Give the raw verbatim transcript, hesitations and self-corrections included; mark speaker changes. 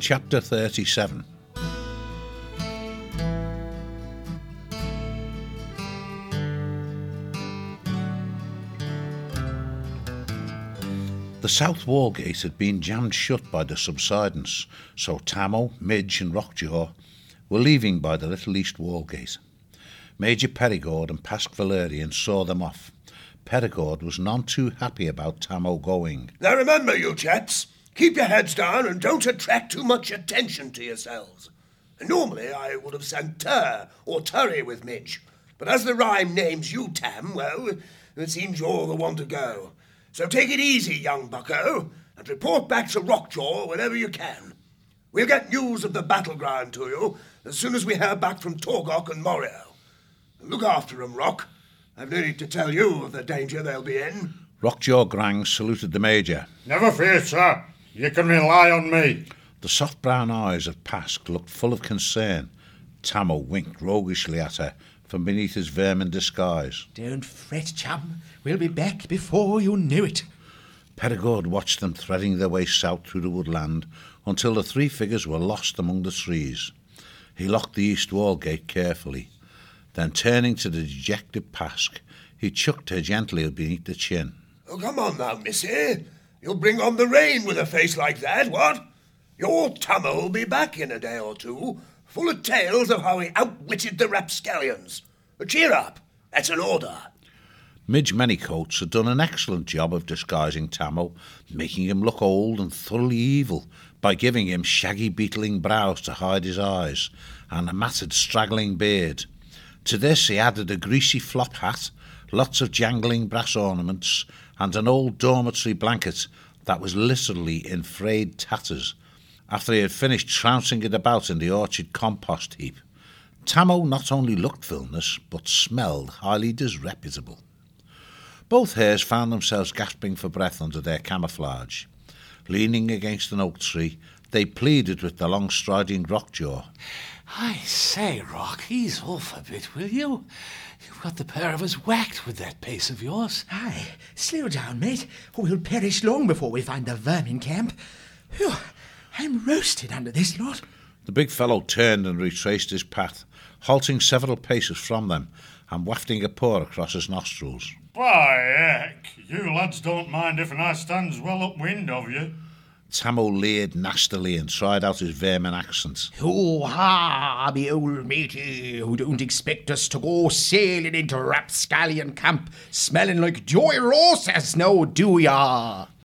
Speaker 1: Chapter thirty-seven. The south wall gate had been jammed shut by the subsidence, so Tammo, Midge and Rockjaw were leaving by the little east wall gate. Major Perigord and Pask Valerian saw them off. Perigord was none too happy about Tammo going.
Speaker 2: Now remember, you chaps, keep your heads down and don't attract too much attention to yourselves. Normally I would have sent Tur or Turry with Midge, but as the rhyme names you, Tam, well, it seems you're the one to go. So take it easy, young bucko, and report back to Rockjaw whenever you can. We'll get news of the battleground to you as soon as we hear back from Torgok and Morio. Look after 'em, Rock. I've no need to tell you of the danger they'll be in.
Speaker 1: Rockjaw Grang saluted the Major.
Speaker 3: Never fear, sir. You can rely on me.
Speaker 1: The soft brown eyes of Pask looked full of concern. Tammo winked roguishly at her from beneath his vermin disguise.
Speaker 4: Don't fret, chum. We'll be back before you know it.
Speaker 1: Perigord watched them threading their way south through the woodland until the three figures were lost among the trees. He locked the east wall gate carefully. Then, turning to the dejected Pask, he chucked her gently beneath the chin.
Speaker 2: Oh, come on now, missy. You'll bring on the rain with a face like that, what? Your Tammo will be back in a day or two, full of tales of how he outwitted the rapscallions. But cheer up, that's an order.
Speaker 1: Midge Manycoats had done an excellent job of disguising Tammo, making him look old and thoroughly evil by giving him shaggy beetling brows to hide his eyes and a matted straggling beard. To this he added a greasy flop hat, lots of jangling brass ornaments, and an old dormitory blanket that was literally in frayed tatters, after he had finished trouncing it about in the orchard compost heap. Tammo not only looked villainous, but smelled highly disreputable. Both hares found themselves gasping for breath under their camouflage. Leaning against an oak tree, they pleaded with the long-striding Rockjaw.
Speaker 4: I say, Rock, ease off a bit, will you? You've got the pair of us whacked with that pace of yours.
Speaker 5: Aye, slow down, mate, or we'll perish long before we find the vermin camp. Whew, I'm roasted under this lot.
Speaker 1: The big fellow turned and retraced his path, halting several paces from them and wafting a paw across his nostrils.
Speaker 3: By heck, you lads don't mind if I stands well upwind of you.
Speaker 1: Tammo leered nastily and tried out his vermin accent.
Speaker 5: Oh, ha, me old matey, who don't expect us to go sailing into Rapscallion camp, smelling like Joy Rosas, now do ya?